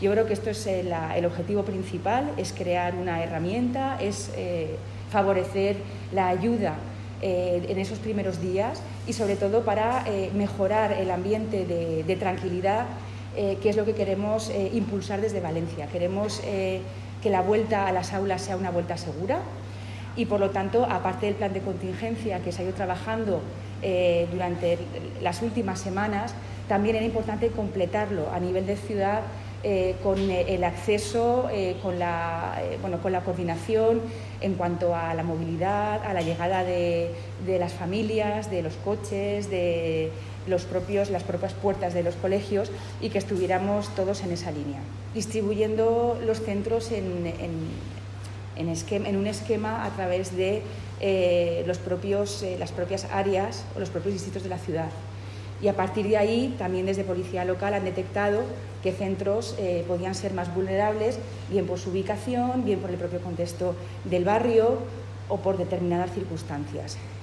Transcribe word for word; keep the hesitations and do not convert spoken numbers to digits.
Yo creo que esto es el, el objetivo principal, es crear una herramienta, es eh, favorecer la ayuda eh, en esos primeros días y sobre todo para eh, mejorar el ambiente de, de tranquilidad, eh, que es lo que queremos eh, impulsar desde Valencia. Queremos eh, que la vuelta a las aulas sea una vuelta segura y, por lo tanto, aparte del plan de contingencia que se ha ido trabajando eh, durante las últimas semanas, también era importante completarlo a nivel de ciudad eh, con el acceso, eh, con, la, eh, bueno, con la coordinación en cuanto a la movilidad, a la llegada de, de las familias, de los coches, de los propios, las propias puertas de los colegios y que estuviéramos todos en esa línea. Distribuyendo los centros en, en, en, esquema, en un esquema a través de eh, los propios, eh, las propias áreas o los propios distritos de la ciudad. Y a partir de ahí, también desde Policía Local han detectado qué centros eh, podían ser más vulnerables, bien por su ubicación, bien por el propio contexto del barrio o por determinadas circunstancias.